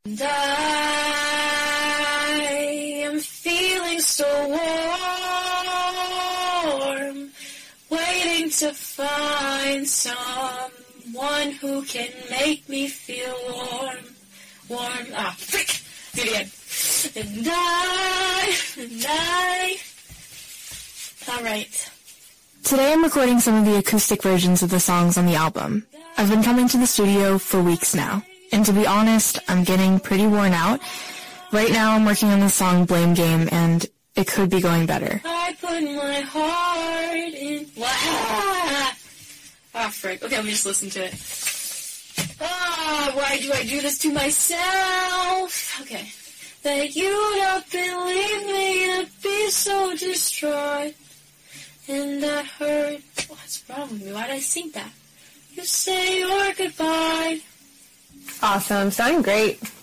And I am feeling so warm, waiting to find someone who can make me feel warm. Frick! Do it again. And I. Alright. Today I'm recording some of the acoustic versions of the songs on the album. I've been coming to the studio for weeks now, and to be honest, I'm getting pretty worn out. Right now I'm working on the song Blame Game, and it could be going better. I put my heart in... frick. Okay, let me just listen to it. Why do I do this to myself? Okay. That you don't believe me and be so distraught. And that hurt. What's wrong with me? Why did I sing that? You say your goodbye. Awesome. Sounding great.